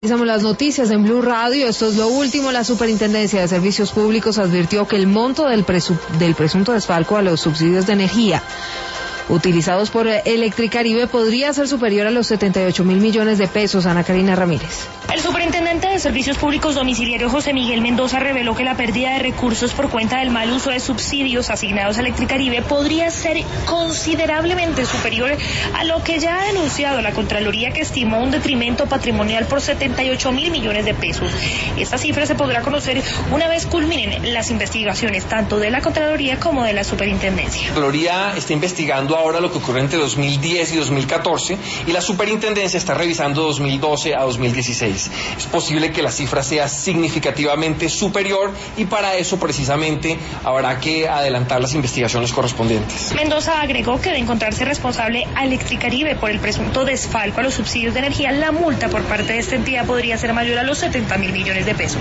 Revisamos las noticias en Blue Radio. Esto es lo último. La Superintendencia de Servicios Públicos advirtió que el monto del presunto desfalco a los subsidios de energía utilizados por Electricaribe podría ser superior a los 78.000 millones de pesos. Ana Karina Ramírez. El superintendente de Servicios Públicos Domiciliarios, José Miguel Mendoza, reveló que la pérdida de recursos por cuenta del mal uso de subsidios asignados a Electricaribe podría ser considerablemente superior a lo que ya ha denunciado la Contraloría, que estimó un detrimento patrimonial por 78.000 millones de pesos. Esta cifra se podrá conocer una vez culminen las investigaciones tanto de la Contraloría como de la Superintendencia. La Contraloría está investigando ahora lo que ocurrió entre 2010 y 2014 y la Superintendencia está revisando 2012 a 2016. Es posible que la cifra sea significativamente superior y para eso precisamente habrá que adelantar las investigaciones correspondientes. Mendoza agregó que de encontrarse responsable a Electricaribe por el presunto desfalco a los subsidios de energía, la multa por parte de esta entidad podría ser mayor a los 70.000 millones de pesos.